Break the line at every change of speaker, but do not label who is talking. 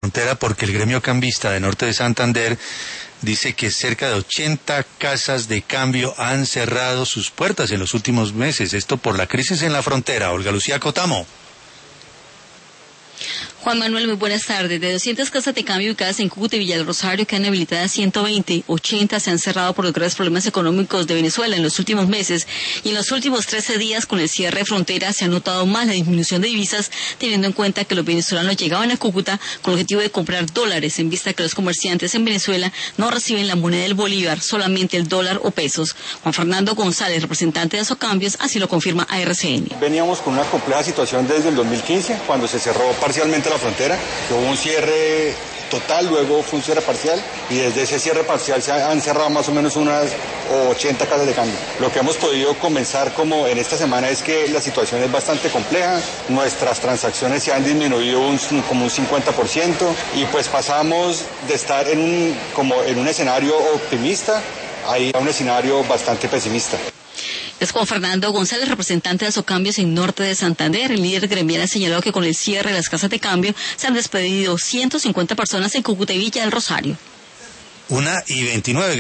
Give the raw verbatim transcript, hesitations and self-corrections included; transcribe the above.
frontera porque el gremio cambista de Norte de Santander dice que cerca de ochenta casas de cambio han cerrado sus puertas en los últimos meses. Esto por la crisis en la frontera. Olga Lucía Cotamo.
Juan Manuel, muy buenas tardes. De doscientas casas de cambio ubicadas en Cúcuta y Villa del Rosario quedan habilitadas ciento veinte, ochenta se han cerrado por los graves problemas económicos de Venezuela en los últimos meses y en los últimos trece días con el cierre de fronteras se ha notado más la disminución de divisas, teniendo en cuenta que los venezolanos llegaban a Cúcuta con el objetivo de comprar dólares en vista que los comerciantes en Venezuela no reciben la moneda del bolívar, solamente el dólar o pesos. Juan Fernando González, representante de Asocambios, así lo confirma a R C N.
Veníamos con una compleja situación desde el dos mil quince, cuando se cerró parcialmente la frontera, que hubo un cierre total, luego fue un cierre parcial y desde ese cierre parcial se han cerrado más o menos unas ochenta casas de cambio. Lo que hemos podido comenzar como en esta semana es que la situación es bastante compleja, nuestras transacciones se han disminuido un, como un cincuenta por ciento y pues pasamos de estar en un, como en un escenario optimista a un escenario bastante pesimista.
Es Juan Fernando González, representante de Asocambios en Norte de Santander. El líder gremial ha señalado que con el cierre de las casas de cambio se han despedido ciento cincuenta personas en Cúcuta y Villa del Rosario.
Una y veintinueve.